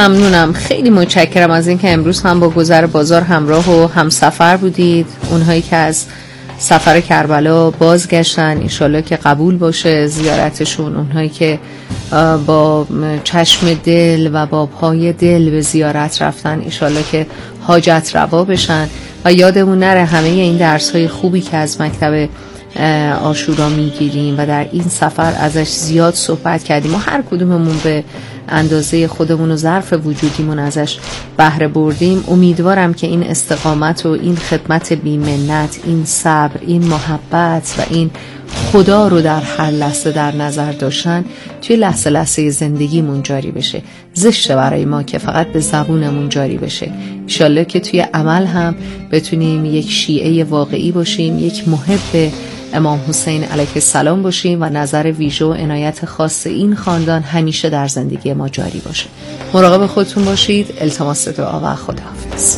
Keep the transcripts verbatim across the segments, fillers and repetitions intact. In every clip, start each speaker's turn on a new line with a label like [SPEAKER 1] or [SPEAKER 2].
[SPEAKER 1] ممنونم، خیلی متشکرم از اینکه امروز هم با گذر بازار همراه و همسفر بودید. اونهایی که از سفر کربلا بازگشتن انشالله که قبول باشه زیارتشون، اونهایی که با چشم دل و با پای دل به زیارت رفتن انشالله که حاجت روا بشن و یادمون نره همه این درس‌های خوبی که از مکتب عاشورا میگیریم و در این سفر ازش زیاد صحبت کردیم و هر کدوممون به اندازه خودمون و ظرف وجودیمون ازش بهره بردیم. امیدوارم که این استقامت و این خدمت بی‌منت، این صبر، این محبت و این خدا رو در هر لحظه در نظر داشتن توی لحظه لحظه زندگیمون جاری بشه. زشته برای ما که فقط به زبونمون جاری بشه. انشالله که توی عمل هم بتونیم یک شیعه واقعی باشیم، یک محب امام حسین علیه السلام باشیم و نظر ویژه و عنایت خاص این خاندان همیشه در زندگی ما جاری باشه. مراقب خودتون باشید. التماس دعا و خداحافظ.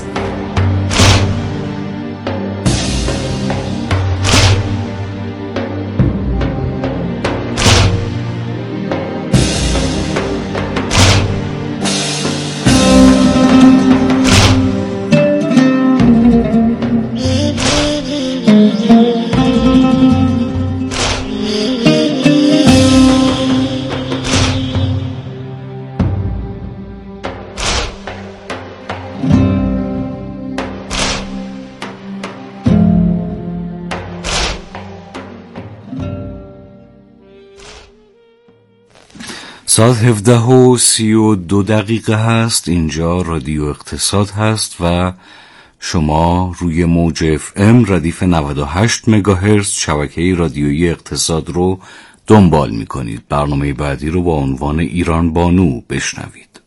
[SPEAKER 2] ساعت هفده و سی و دو دقیقه هست. اینجا رادیو اقتصاد هست و شما روی موج اف ام ردیف نود و هشت مگاهرتز شبکه رادیویی اقتصاد رو دنبال می کنید. برنامه بعدی رو با عنوان ایران بانو بشنوید.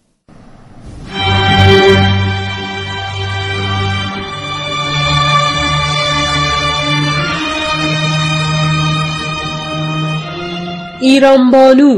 [SPEAKER 3] ایران بانو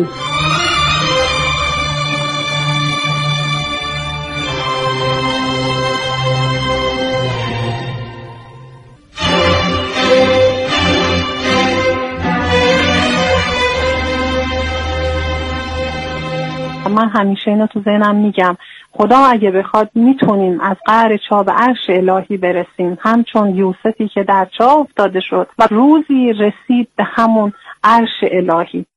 [SPEAKER 4] من همیشه اینو تو ذهنم میگم، خدا اگه بخواد میتونیم از قعر چاه به عرش الهی برسیم، همچون یوسفی که در چاه افتاده شد و روزی رسید به همون عرش الهی.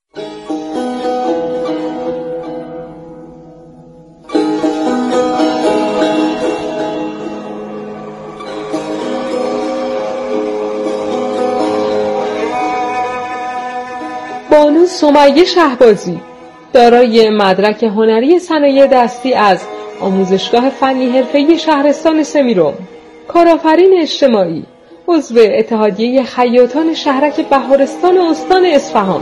[SPEAKER 3] بانو سمیه شهبازی دارای مدرک هنری صنایع دستی از آموزشگاه فنی حرفه‌ای شهرستان سمیرم، کارآفرین اجتماعی، عضو اتحادیه خیاطان شهرک بهارستان استان اصفهان.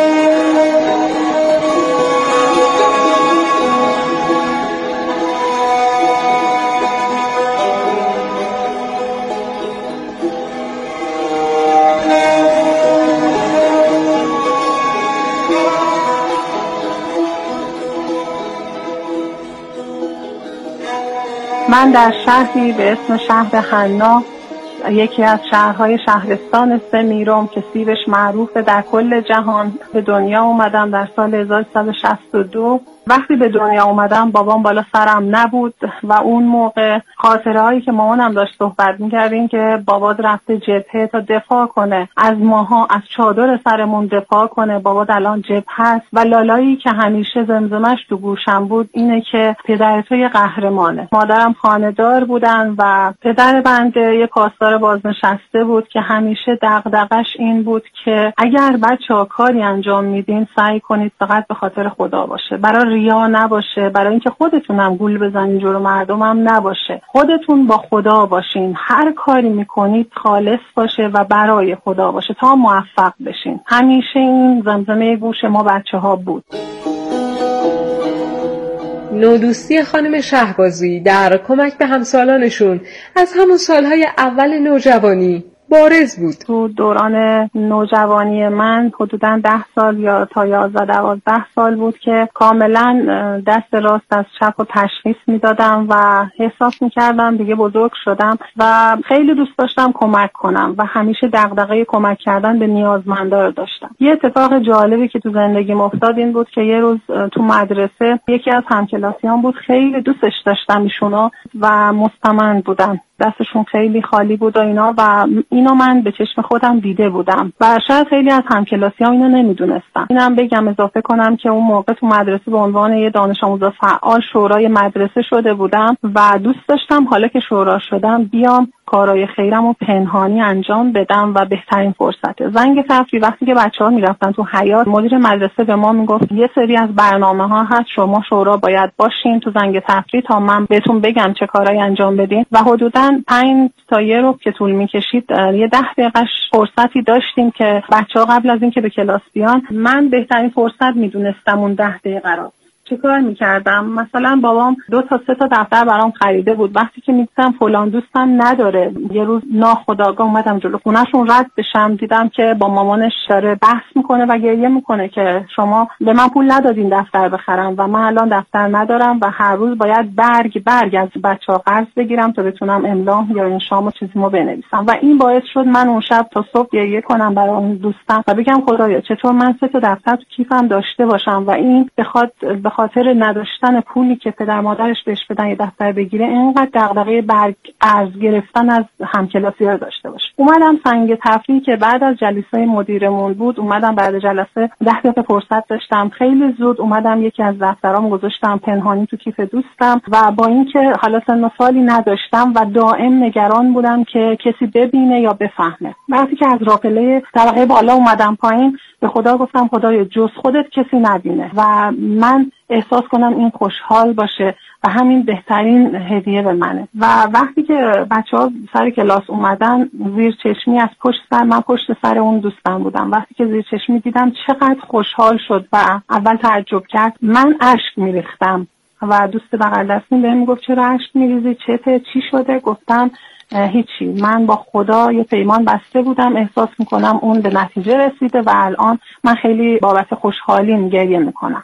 [SPEAKER 4] من در شهری به اسم شهر حنا، یکی از شهرهای شهرستان سمیرم که سیبش معروفه در کل جهان، به دنیا اومدم در سال هزار و سیصد و شصت و دو. وقتی به دنیا اومدم بابام بالا سرم نبود و اون موقع خاطره هایی که مامانم داشت صحبت می‌کردیم که بابا رفته جبهه تا دفاع کنه از ماها، از چادر سرمون دفاع کنه. بابا الان جبهه هست و لالایی که همیشه زمزمش تو گوشم بود اینه که پدر تو یه قهرمانه. مادرم خانه‌دار بودن و پدر بنده یه پاسدار بازنشسته بود که همیشه دغدغش این بود که اگر بچه‌ها کاری انجام میدین سعی کنید فقط به خاطر خدا باشه، برای ریا نباشه، برای اینکه خودتونم گول بزنین جلو مردمم نباشه. خودتون با خدا باشین، هر کاری میکنید خالص باشه و برای خدا باشه تا موفق بشین. همیشه این زمزمه گوش ما بچه‌ها بود.
[SPEAKER 3] نودوستی خانم شهبازی در کمک به همسالانشون از همون سالهای اول نوجوانی بارز بود.
[SPEAKER 4] تو دوران نوجوانی من حدوداً ده سال یا تا یازده دوازده سال بود که کاملا دست راست از چپ رو تشخیص میدادم و احساس میکردم دیگه بزرگ شدم و خیلی دوست داشتم کمک کنم و همیشه دغدغه کمک کردن به نیازمندا رو داشتم. یه اتفاق جالبی که تو زندگیم افتاد این بود که یه روز تو مدرسه یکی از همکلاسیان بود، خیلی دوستش داشتم ایشونو و مستمند بودن، دستشون خیلی خالی بود و اینا و اینو من به چشم خودم دیده بودم و شاید خیلی از همکلاسیام اینو نمیدونستن. اینم بگم اضافه کنم که اون موقع تو مدرسه به عنوان یه دانش آموز فعال شورای مدرسه شده بودم و دوست داشتم حالا که شورا شدم بیام کارهای خیرم رو پنهانی انجام بدم و بهترین فرصته. زنگ تفریح وقتی که بچه‌ها میرفتن تو حیاط، مدیر مدرسه به ما میگفت یه سری از برنامه‌ها هست شما شورا باید باشین تو زنگ تفریح تا من بهتون بگم چه کارهایی انجام بدین و حدوداً پنج تا یه رو که طول می‌کشید یه ده دقیقه فرصتی داشتیم که بچه‌ها قبل از اینکه به کلاس بیان من بهترین فرصت میدونستم اون ده دقیقه رو چه کار میکردم. مثلا بابام دو تا سه تا دفتر برام خریده بود. وقتی که میگفتم فلان دوستم نداره، یه روز ناخودآگاه اومدم جلو خونه‌شون رد بشم، دیدم که با مامانش داره بحث میکنه و گریه میکنه که شما به من پول ندادین دفتر بخرم و من الان دفتر ندارم و هر روز باید برگ برگ از بچه‌ها قرض بگیرم تا بتونم املا یا انشامو چیزیمو بنویسم و این باعث شد من اون شب تا صبح گریه کنم برای اون دوستم و بگم خدایا چطور من سه تا دفتر تو کیفم داشته باشم و این بخواد خاطر نداشتن پولی که پدر مادرش بهش بدن یه دفتر بگیره اینقدر دغدغه برگ قرض گرفتن از همکلاسی‌ها داشته باشه. اومدم سنگ تفریح که بعد از جلسه مدیرمون بود، اومدم بعد جلسه ده دقیقه فرصت داشتم، خیلی زود اومدم یکی از دفترام گذاشتم پنهانی تو کیف دوستم و با اینکه حالا سن و سالی نداشتم و دائم نگران بودم که کسی ببینه یا بفهمه. وقتی که از راپله طبقه بالا اومدم پایین به خدا گفتم خدایا جز خودت کسی نبینه و من احساس کنم این خوشحال باشه و همین بهترین هدیه به منه. و وقتی که بچه‌ها سر کلاس اومدن زیر چشمی از پشت سر من پشت سر اون دوستم بودم، وقتی که زیر چشمی دیدم چقدر خوشحال شد و اول تعجب کرد، من اشک میریختم و دوست بغل دستیم بهم میگفت چرا اشک میریزی، چته، چی شده؟ گفتم هیچی، من با خدا یه پیمان بسته بودم، احساس میکنم اون به نتیجه رسیده و الان من خیلی بابت خوشحالیم گریه میکنم.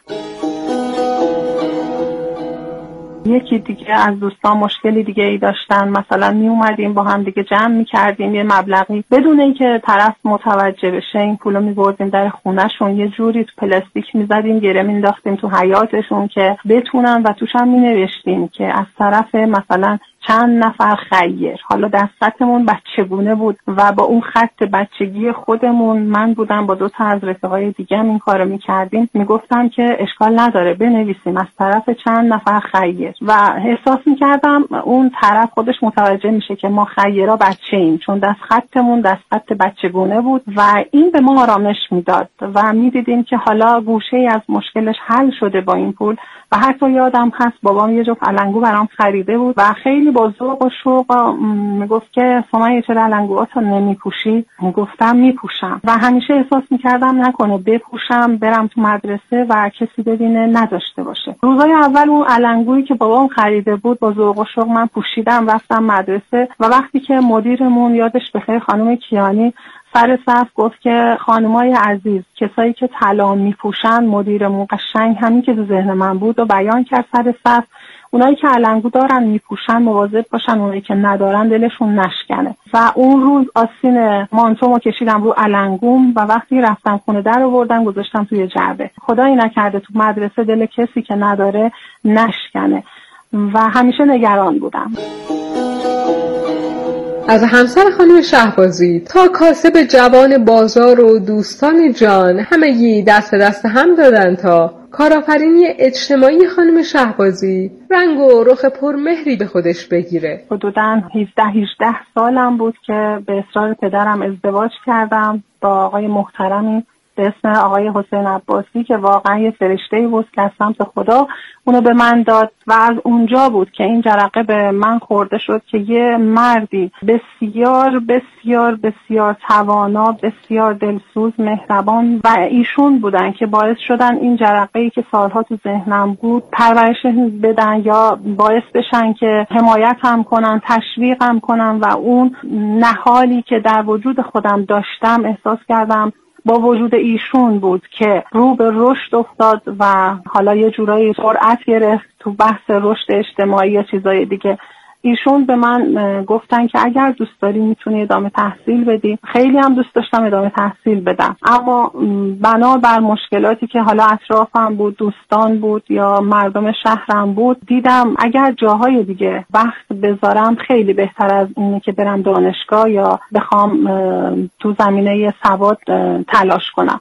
[SPEAKER 4] یکی دیگه از دوستان مشکلی دیگه ای داشتن، مثلا می اومدیم با هم دیگه جمع می کردیم یه مبلغی بدون اینکه طرف متوجه بشه این پولو می بردیم در خونهشون، یه جوری تو پلاستیک می زدیم گره می انداختیم تو حیاطشون که بتونن و توش هم می نوشتیم که از طرف مثلا چند نفر خیر. حالا دستمون بچگونه بود و با اون خط بچگی خودمون، من بودم با دو تا از رفقای دیگه هم این کارو می‌کردیم، میگفتم که اشکال نداره بنویسیم از طرف چند نفر خیر و احساس می‌کردم اون طرف خودش متوجه میشه که ما خیرا بچه‌ایم چون دست خطمون دست خط بچگونه بود و این به ما آرامش میداد و می‌دیدیم که حالا گوشه‌ای از مشکلش حل شده با این پول. و حتی یادم هست بابام یه جفت علنگو برام خریده بود و خیلی با ذوق و شوق میگفت که سمیه چرا علنگوهاتو نمیپوشی؟ میگفتم میپوشم و همیشه احساس میکردم نکنه بپوشم برم تو مدرسه و کسی ببینه نداشته باشه. روزای اول اون علنگویی که بابام خریده بود با ذوق و شوق من پوشیدم، رفتم مدرسه و وقتی که مدیرمون یادش بخیر خانم کیانی سر صف گفت که خانمای عزیز کسایی که طلا میپوشن، مدیرمون قشنگ همین که تو ذهن من بود و بیان کرد سر صف، اونایی که علنگو دارن میپوشن مواظب باشن اونایی که ندارن دلشون نشکنه. و اون روز آستین مانتومو کشیدم رو علنگوم و وقتی رفتم خونه در آوردم گذاشتم توی جعبه. خدایی نکرده تو مدرسه دل کسی که نداره نشکنه و همیشه نگران بودم.
[SPEAKER 3] از همسر خانم شهبازی تا کاسب جوان بازار و دوستان جان همگی دست دست هم دادن تا کارآفرینی اجتماعی خانم شهبازی رنگ و رخ پرمهری به خودش بگیره.
[SPEAKER 4] حدوداً هفده هجده سالم بود که به اصرار پدرم ازدواج کردم با آقای محترمی به اسم آقای حسین عباسی که واقعا یه فرشته‌ای بود که از سمت خدا اونو به من داد و از اونجا بود که این جرقه به من خورده شد که یه مردی بسیار بسیار بسیار توانا، بسیار دلسوز، مهربان و ایشون بودن که باعث شدن این جرقه‌ای که سالها تو ذهنم بود پرورش بدن یا باعث بشن که حمایتم کنن، تشویقم کنن و اون نهالی که در وجود خودم داشتم احساس کردم با وجود ایشون بود که رو به رشد افتاد و حالا یه جورایی سرعت گرفت تو بحث رشد اجتماعی یا چیزای دیگه. ایشون به من گفتن که اگر دوست داری میتونی ادامه تحصیل بدی. خیلی هم دوست داشتم ادامه تحصیل بدم، اما بنا بر مشکلاتی که حالا اطرافم بود، دوستان بود یا مردم شهرم بود، دیدم اگر جاهای دیگه وقت بذارم خیلی بهتر از اینه که برم دانشگاه یا بخوام تو زمینه سواد تلاش کنم.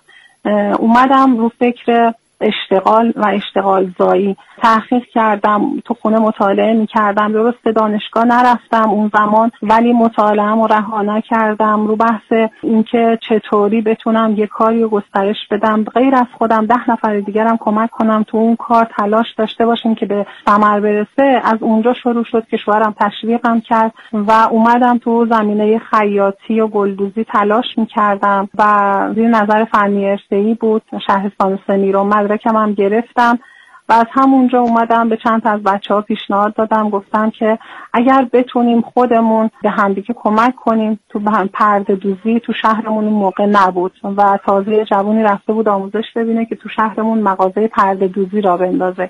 [SPEAKER 4] اومدم رو فکر اشتغال و اشتغال زایی تحقیق کردم، تو خونه مطالعه می‌کردم. درست دانشگاه نرفتم اون زمان، ولی مطالعه‌مو رها نکردم رو بحث اینکه چطوری بتونم یه کاری رو گسترش بدم، غیر از خودم ده نفر دیگرم کمک کنم تو اون کار تلاش داشته باشیم که به ثمر برسه. از اونجا شروع شد که شوهرم تشویقم کرد و اومدم تو زمینه خیاطی و گلدوزی تلاش می‌کردم و زیر نظر فنی ارشدی بود شهرستان سمیرم مدرکم هم گرفتم و از همونجا اومدم به چند تا از بچه‌ها پیشنهاد دادم، گفتم که اگر بتونیم خودمون به همدیگه کمک کنیم تو پرده دوزی. تو شهرمون اون موقع نبود و تازه جوونی رفته بود آموزش ببینه که تو شهرمون مغازه پرده دوزی را بندازه.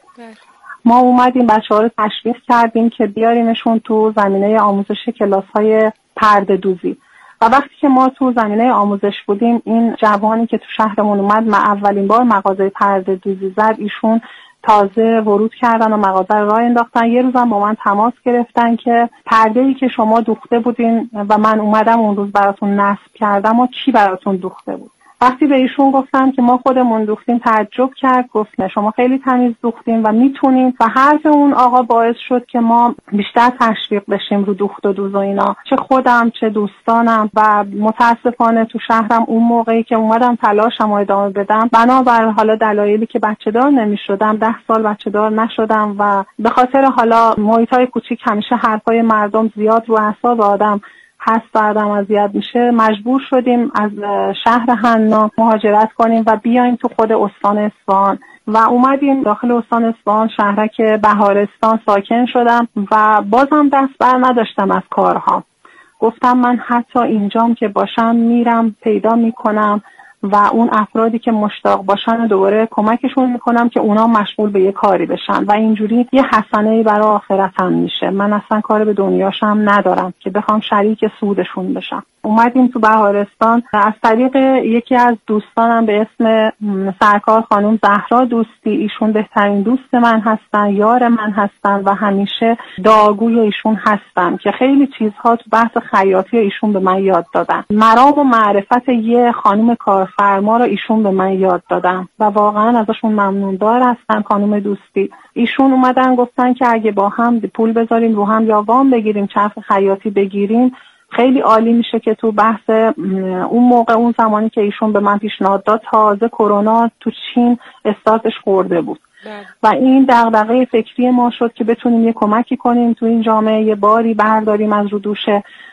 [SPEAKER 4] ما اومدیم بچه‌ها رو تشویق کردیم که بیاریمشون تو زمینه آموزش کلاس‌های پرده دوزی. و وقتی که ما تو زمینه آموزش بودیم، این جوانی که تو شهرمون اومد ما اولین بار مغازه پرده دوزی زد، ایشون تازه ورود کردن و مغازه رو راه انداختن. یه روزم با من تماس گرفتن که پرده‌ای که شما دوخته بودین و من اومدم اون روز براتون نصب کردم و کی براتون دوخته بود. وقتی به ایشون گفتم که ما خودمون دوختیم تعجب کرد، گفت نه شما خیلی تمیز دوختیم و میتونیم. و حرف اون آقا باعث شد که ما بیشتر تشویق بشیم رو دوخت و دوز و اینا، چه خودم چه دوستانم. و متاسفانه تو شهرم اون موقعی که اومدم تلاشم رو ادامه بدم، بنابر حالا دلایلی که بچه دار نمیشدم، ده سال بچه دار نشدم و به خاطر حالا محیطای کوچیک همیشه حرفای مردم زیاد رو اعصاب آدم هست و آدم اذیت میشه، مجبور شدیم از شهر حنا مهاجرت کنیم و بیایم تو خود استان اصفهان و اومدیم داخل استان اصفهان شهرک بهارستان ساکن شدم و بازم دست بر نداشتم از کارها. گفتم من حتی اینجام که باشم میرم پیدا میکنم و اون افرادی که مشتاق باشن دوباره کمکشون میکنم که اونا مشغول به یه کاری بشن و اینجوری یه حسنه‌ای برای آخرتم میشه. من اصلا کار به دنیاشم ندارم که بخوام شریک سودشون بشم. اومدیم تو بهارستان از طریق یکی از دوستانم به اسم سرکار خانم زهرا دوستی. ایشون بهترین دوست من هستن، یار من هستن و همیشه دعاگوی ایشون هستم که خیلی چیزها تو بحث خیاطی ایشون به من یاد دادن. مرام و معرفت یه خانم کارفرما رو ایشون به من یاد دادن و واقعا ازشون ممنوندار هستم. خانم دوستی ایشون اومدن گفتن که اگه با هم پول بذاریم رو هم یا وام بگیریم چرخ خیاطی بگیریم خیلی عالی میشه که تو بحث اون موقع اون زمانی که ایشون به من پیشنهاد داد تازه کرونا تو چین استارتش خورده بود و این دغدغه فکری ما شد که بتونیم یه کمکی کنیم تو این جامعه، یه باری برداریم از رو دوش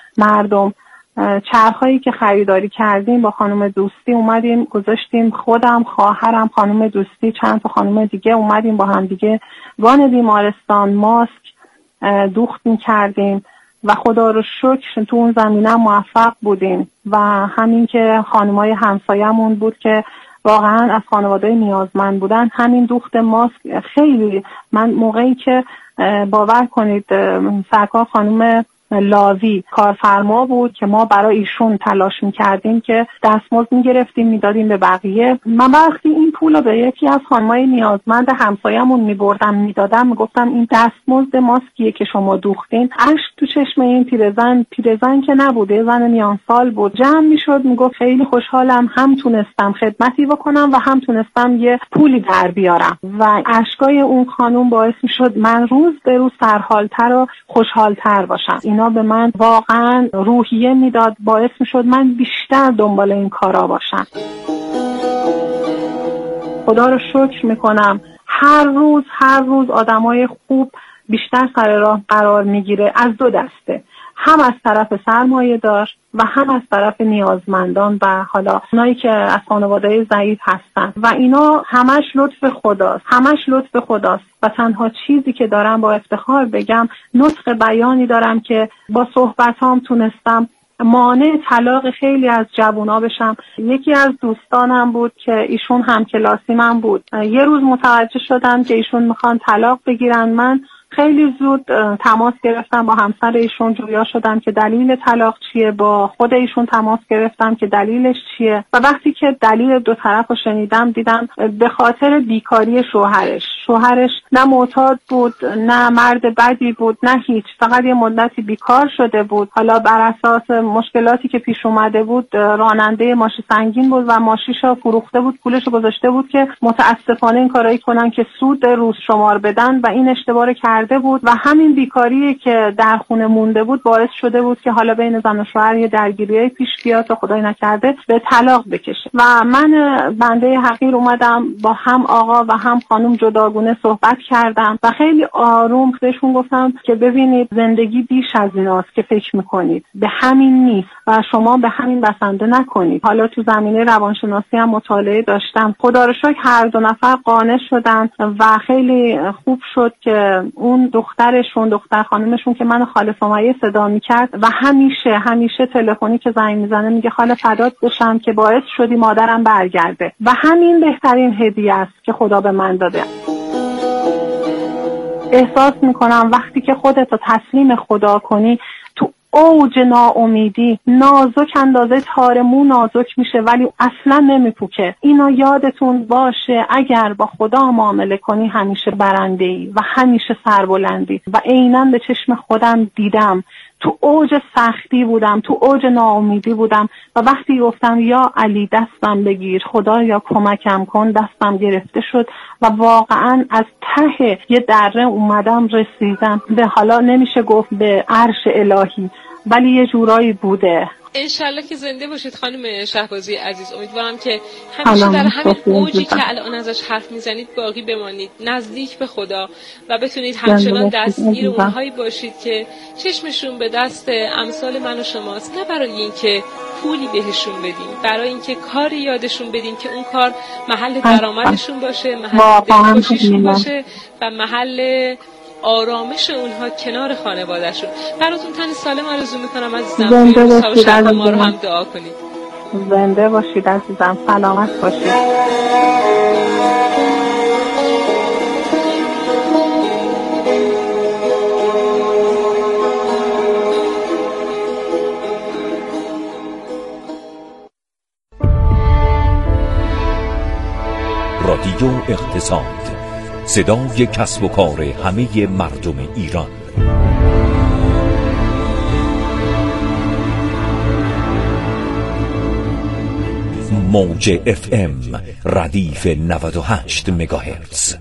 [SPEAKER 4] مردم. چرخایی که خریداری کردیم با خانم دوستی اومدیم گذاشتیم، خودم، خواهرم، خانم دوستی، چند تا خانم دیگه اومدیم با هم دیگه وان بیمارستان ماسک دوخت می‌کردیم و خدا رو شکر تو اون زمینه موفق بودیم و همین که خانمای همسایه‌مون بود که واقعا از خانواده نیازمند بودن، همین دوخت ماسک خیلی، من موقعی که باور کنید سرکار خانم لاوی کارفرما بود که ما برای ایشون تلاش میکردیم که دستمزد میگرفتیم میدادیم به بقیه. من وقتی این پول رو به یکی از خانمای نیازمند همسایه‌مون میبردم میدادم میگفتم این دستمزد ماسکیه که شما دوختین، اشک تو چشم این پیرزن، پیرزن که نبوده، زن میان سال بود، جمع میشد میگفت خیلی خوشحالم هم تونستم خدمتی بکنم و هم تونستم یه پولی در بیارم و اشکای اون خانم باعث میشد من روز به روز سرحالتر و خوشحالتر باشم. اینا به من واقعا روحیه میداد، باعث میشد من بیشتر دنبال این کارا باشم. خدا رو شکر میکنم هر روز هر روز آدمای خوب بیشتر سر راه قرار میگیره، از دو دسته، هم از طرف سرمایه دار و هم از طرف نیازمندان و حالا اونایی که از خانواده ضعیف هستن و اینا همش لطف خداست، همش لطف خداست و تنها چیزی که دارم با افتخار بگم نطق بیانی دارم که با صحبتام تونستم مانع طلاق خیلی از جوونا بشم. یکی از دوستانم بود که ایشون هم کلاسی من بود، یه روز متوجه شدم که ایشون میخوان طلاق بگیرن. من خیلی زود تماس گرفتم با همسر ایشون، جویا شدم که دلیل طلاق چیه، با خود ایشون تماس گرفتم که دلیلش چیه و وقتی که دلیل دو طرف رو شنیدم دیدم به خاطر بیکاری شوهرش. شوهرش نه معتاد بود نه مرد بدی بود نه هیچ، فقط یه مدتی بیکار شده بود. حالا بر اساس مشکلاتی که پیش اومده بود راننده ماشین سنگین بود و ماشیشو فروخته بود، پولشو گذاشته بود که متاسفانه این کارایی کنن که سود روز شمار بدن و این اشتباه رو کرده بود و همین بیکاری که در خونه مونده بود باعث شده بود که حالا بین زن و شوهر یه درگیری پیش بیاد و خدای نکرده به طلاق بکشه. و من بنده حقیر اومدم با هم آقا و هم خانم جداگونه صحبت کردم و خیلی آروم بهشون گفتم که ببینید زندگی بیش از ایناست که فکر میکنید، به همین نیست و شما به همین بسنده نکنید. حالا تو زمینه روانشناسی هم مطالعه داشتم، خدا رو شکر هر دو نفر قانع شدن و خیلی خوب شد که اون دخترشون دختر خانمشون که منو خاله سمیه صدا میکرد و همیشه همیشه تلفنی که زنگ میزنه میگه خاله فدات بشم که باعث شدی مادرم برگرده و همین بهترین هدیه است که خدا به من داده. احساس میکنم وقتی که خودت رو تسلیم خدا کنی تو اوج ناامیدی نازک اندازه تار مو نازک میشه ولی اصلا نمیپوکه. اینو یادتون باشه، اگر با خدا معامله کنی همیشه برنده ای و همیشه سربلندی. و عیناً به چشم خودم دیدم تو اوج سختی بودم، تو اوج ناامیدی بودم و وقتی گفتم یا علی دستم بگیر، خدا یا کمکم کن، دستم گرفته شد و واقعا از ته یه دره اومدم رسیدم به، حالا نمیشه گفت به عرش الهی ولی یه جورایی بوده.
[SPEAKER 3] انشالله که زنده باشید خانم شهبازی عزیز. امیدوارم که همیشه در همین اوجی که الان ازش حرف میزنید باقی بمانید، نزدیک به خدا و بتونید همچنان دستگیر اونهایی باشید که چشمشون به دست امثال من و شماست، نه برای اینکه پولی بهشون بدیم، برای اینکه کاری یادشون بدیم که اون کار محل درآمدشون باشه، محل دلخوشیشون باشه و محل آرامش اونها کنار خانواده‌شون. براتون تن سالم آرزو میکنم عزیزم.
[SPEAKER 4] زنده باشید عزیزم.
[SPEAKER 3] ما رو هم دعا کنید.
[SPEAKER 4] زنده باشید عزیزم، سلامت باشید.
[SPEAKER 5] رادیو اقتصاد، صدای کسب و کار همه مردم ایران. موج اف ام ردیف نود و هشت مگاهرتز.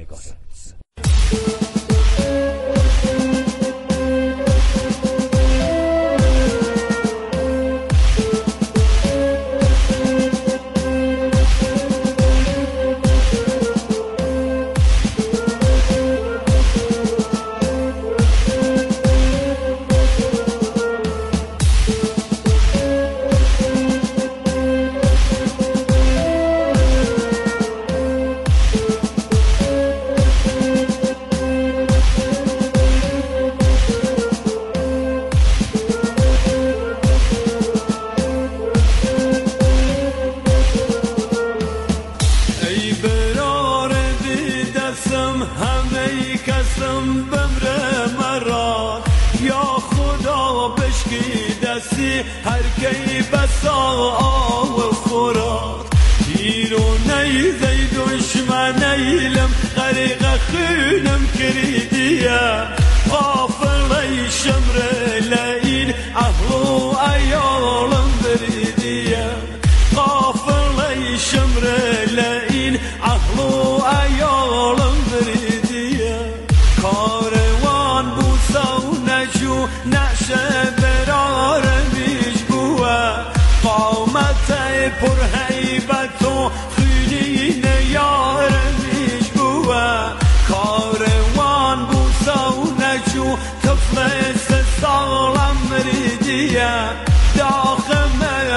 [SPEAKER 6] پر هیبت و خونین یار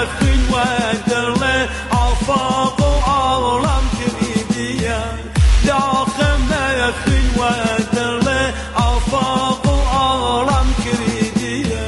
[SPEAKER 6] مخین و دل آفاق و عالم کردیه داخ مخین و دل آفاق و عالم کردیه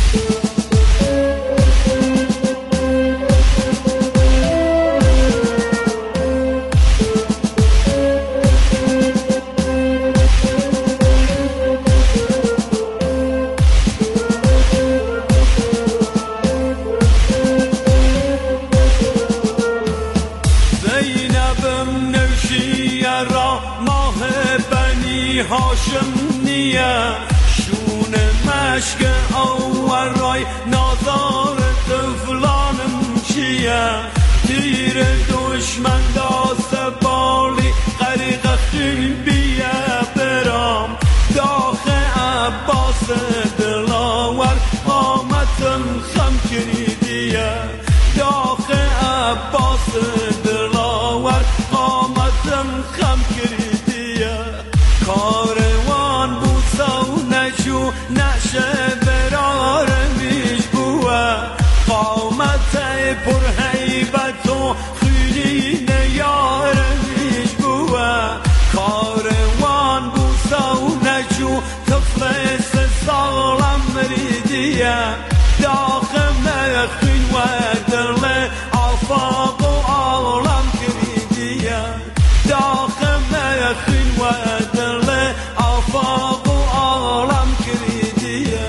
[SPEAKER 6] هاشم نیه شون مشک اورای نازار طفلانم چیه تیر دشمن داست بالی غریق خیل بیه برام داخ عباس دلاور قامتم خم کردیه داخ عباس دلاور قامتم خم کردیه کاروان بوسا و نجو نشه برار میش بوه قامت پر حیبت و خیلی نیار میش بوه کاروان بوسا و نجو تفلس سالم مریدیه داخل مخین و دل آفاق و عالم کردیه داخل مخین و دل آفاق و عالم کردیه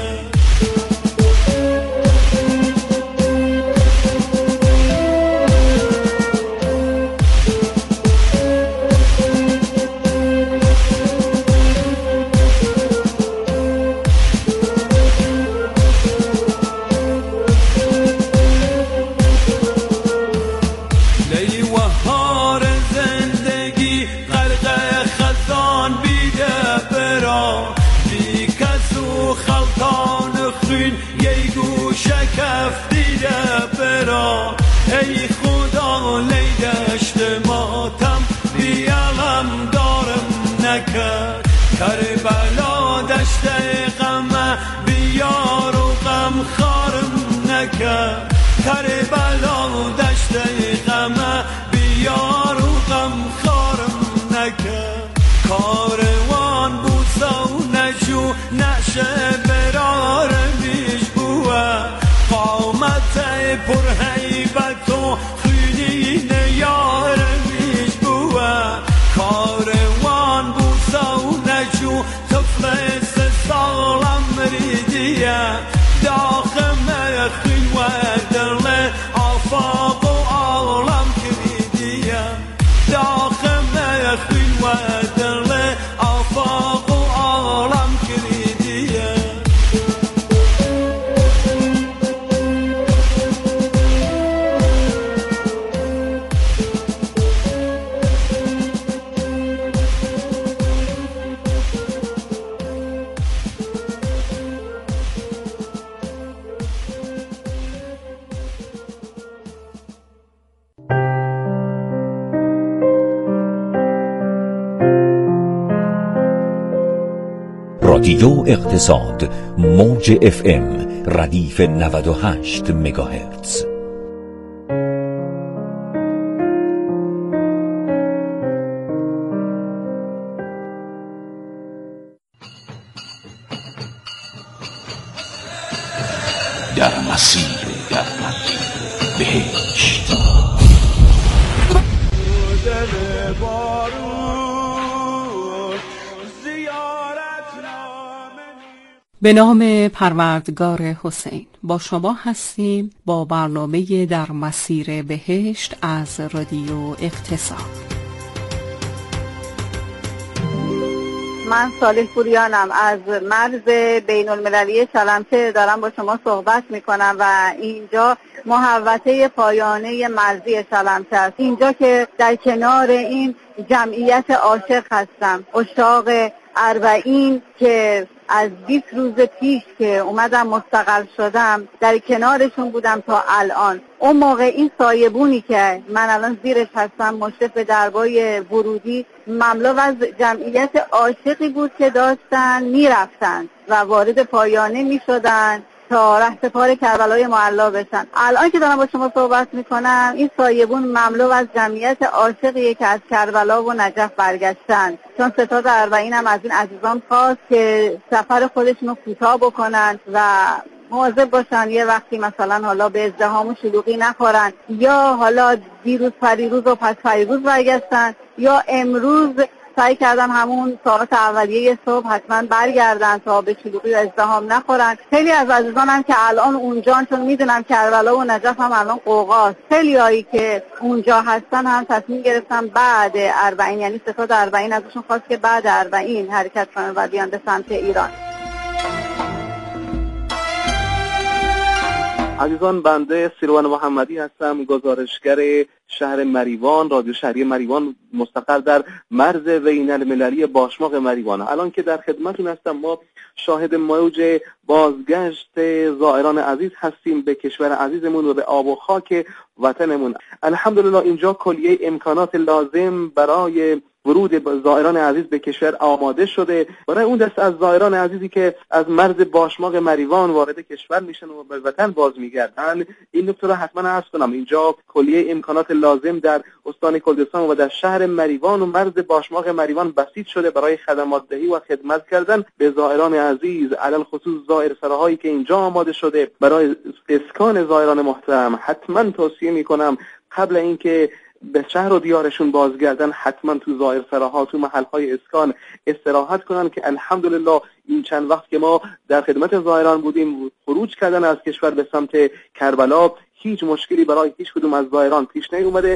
[SPEAKER 6] شکف دیده برا ای خدا لیدشت ماتم بیالم دارم نکرد کربلا دشت غم بیار و غم خارم نکرد کربلا دشت غم بیار و غم خارم نکرد کاروان بوسا و نجو نشه برار میش بوه قامت پر حیبت و خیلی نیار میش بوه کاروان بوسا و نجو تفلس سالم مریدیه داخل مخین و دل آفاق و عالم کردیه داخل مخین و دل آفاق و عالم کردیه
[SPEAKER 5] رادیو اقتصاد موج اف ام ردیف نود و هشت مگاهرتز.
[SPEAKER 7] در مسیر در مسیر بهشت
[SPEAKER 8] به نام پروردگار حسین. با شما هستیم با برنامه در مسیر بهشت از رادیو اقتصاد.
[SPEAKER 4] من صالح پوریانم از مرز بین المللی چلمچه دارم با شما صحبت میکنم و اینجا محوطه پایانه مرزی چلمچه است. اینجا که در کنار این جمعیت عاشق هستم، عشاق اربعین که از بیست روز پیش که اومدم مستقل شدم در کنارشون بودم تا الان. اون موقع این سایبونی که من الان زیرش هستم مشرف درگاه ورودی مملو از جمعیت عاشقی بود که داشتن میرفتن و وارد پایانه میشدن تا رهسپار کربلای معلا بشن. الان که دارم با شما صحبت میکنم این سایبون مملو از جمعیت عاشقیه که از کربلا و نجف برگشتن، چون ستاد اربعین هم از این عزیزان خواست که سفر خودشون رو کوتاه بکنن و مواظب باشن یه وقتی مثلا حالا به ازدحام و شلوغی نخورن، یا حالا دیروز پریروز و پس پریروز برگشتن، یا امروز سعی کردن همون ساعت اولیه صبح حتما برگردن تا به شلوغی و ازدحام نخورن. خیلی از عزیزانم که الان اونجان، چون میدونم کربلا و نجف هم الان قوقاست، خیلی هایی که اونجا هستن هم تصمیم گرفتن بعد اربعین، یعنی ستاد اربعین ازشون خواست که بعد اربعین حرکت کنن و بیان به سمت ایران.
[SPEAKER 9] عزیزان، بنده سیروان محمدی هستم، گزارشگر شهر مریوان، رادیو شهری مریوان مستقر در مرز بین المللی باشماق مریوان. الان که در خدمتتون هستم، ما شاهد موج بازگشت زائران عزیز هستیم به کشور عزیزمون و به آب و خاک وطنمون. الحمدلله اینجا کلیه امکانات لازم برای ورود زائران عزیز به کشور آماده شده. برای اون دست از زائران عزیزی که از مرز باشماق مریوان وارد کشور میشن و به وطن باز میگردن، این نکته رو حتما عرض کنم. اینجا کلیه امکانات لازم در استان کردستان و در شهر مریوان و مرز باشماق مریوان بسیط شده برای خدمات دهی و خدمت کردن به زائران عزیز، علل خصوص زائر سراهایی که اینجا آماده شده. برای اسکان زائران محترم حتما توصیه میکنم قبل اینکه به شهر و دیارشون بازگردن حتما تو زائر سراها، تو محلهای اسکان استراحت کنن که الحمدلله این چند وقت که ما در خدمت زائران بودیم، خروج کردن از کشور به سمت کربلا هیچ مشکلی برای هیچ کدوم از زائران پیش نیومده.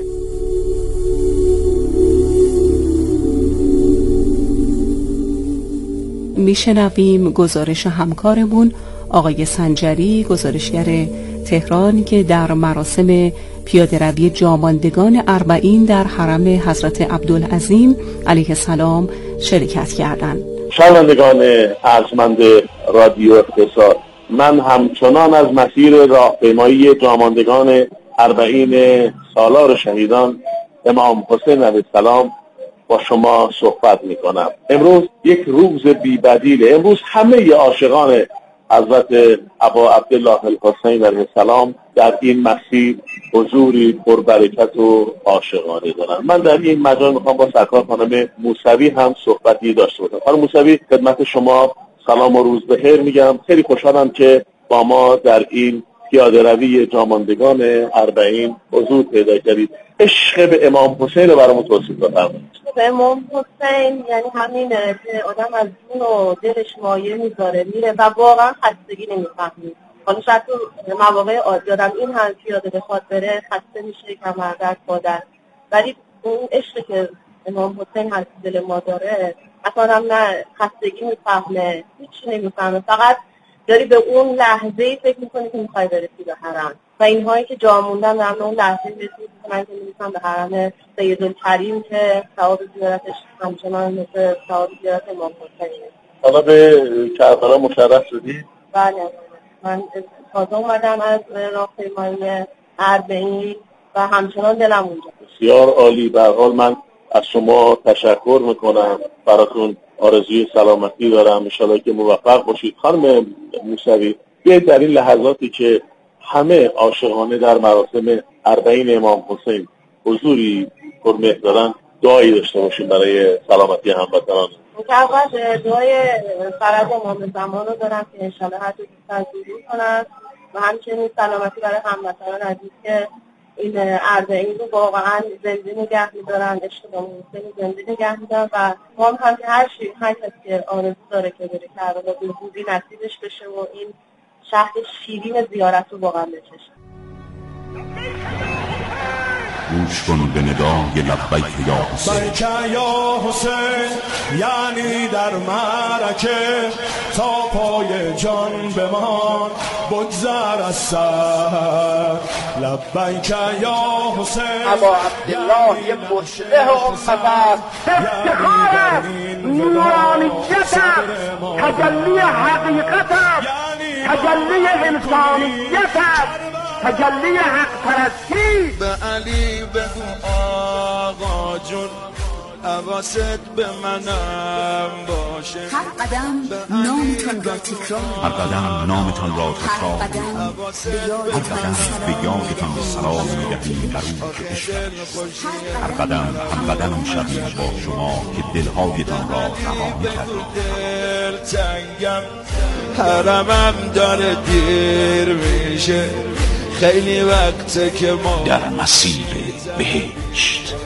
[SPEAKER 8] میشنویم گزارش همکارمون آقای سنجری، گزارشگر تهران، که در مراسم پیاده روی جاماندگان اربعین در حرم حضرت عبدالعظیم علیه السلام شرکت کردند.
[SPEAKER 10] شنوندگان ارجمند رادیو اقتصاد، من همچنان از مسیر راهپیمایی جاماندگان اربعین سالار شهیدان امام حسین علیه السلام با شما صحبت می کنم. امروز یک روز بی بدیله. امروز همه عاشقان حضرت ابا عبدالله الحسین علیه السلام در این مسیر حضوری پربرکت و عاشقانه دارن. من در این مجال میخوام با سرکار خانم موسوی هم صحبتی داشته باشم. خانم موسوی، خدمت شما سلام و روز بخیر میگم. خیلی خوشحالم که با ما در این پیاده روی جاماندگان اربعین حضور پیدا کردید. عشق به امام حسین رو برامون توصیف بفرمایید.
[SPEAKER 11] به امام حسین یعنی همین که آدم از جون و دلش مایه میذاره میره و واقعا خستگی نمیفهمید. حالا شاید تو مواقع عادی آدم این هم پیاده بخواد بره خسته میشه، کمردرد مادر، ولی اون عشقی که امام حسین هست دل ما داره اصلا هم نه خستگی میفهمه، هیچ نمیفهمه، فقط داری به اون لحظه‌ای فکر میکنی که میخوای برسی به حرم و اینهایی که جا موندن در اون لحظه رسید میکنن که میرسن به حرم سیدالکریم که ثواب زیارتش همچنان مثل ثواب زیارت امام حسینه.
[SPEAKER 10] حالا به کربلا مشرف شدی؟
[SPEAKER 11] بله، من تازه اومدم از راهپیمایی اربعین و همچنان دلم اونجا.
[SPEAKER 10] بسیار عالی. به هر حال من از شما تشکر میکنم، براتون آرزوی سلامتی دارم، ان شاءالله که موفق باشید. خانم موسوی، بیایید در این لحظاتی که همه عاشقانه در مراسم اربعین امام حسین حضوری پرمهر دارن دعایی داشته باشیم برای سلامتی هموطنان.
[SPEAKER 11] که اول دعای فرج امام زمان رو دارم که انشاءالله هر دو دوستان ظهور کنن و همچنین سلامتی برای هموطنان عزیز که این اربعین رو واقعا زنده نگه می‌دارن، عشق به حسین زنده نگه می‌دارن و ما هم که هر چی هر کسی که آرزو داره که بره کربلا به زودی نصیبش بشه و این شهر شیرین زیارت رو واقعا بچشه.
[SPEAKER 7] گوش کن به ندای لبیک یا حسین،
[SPEAKER 6] لبیک یا حسین، یعنی در معرکه تا پای جان بمان بگذر از سر. لبیک یا حسین،
[SPEAKER 12] ابا عبدالله یه مصلح امت است، افتخار نورانیت است، تجلی حقیقت است، تجلی انسانیت است، تجلی حق پرستی.
[SPEAKER 6] به علی بگو آقا جون حواست به منم باشه.
[SPEAKER 13] هر قدم نامتان را تکرار،
[SPEAKER 7] هر قدم نامتان را تکرار،
[SPEAKER 13] هر قدم
[SPEAKER 7] هر قدم به یادتان سلام می‌دهیم در روز عشق. هر قدم هم قدم شویم با شما که دلهایتان را رها می‌کردیم.
[SPEAKER 6] دلتنگم حرمم داره دیر میشه، خیلی وقته که ما
[SPEAKER 7] در مسیر بهشت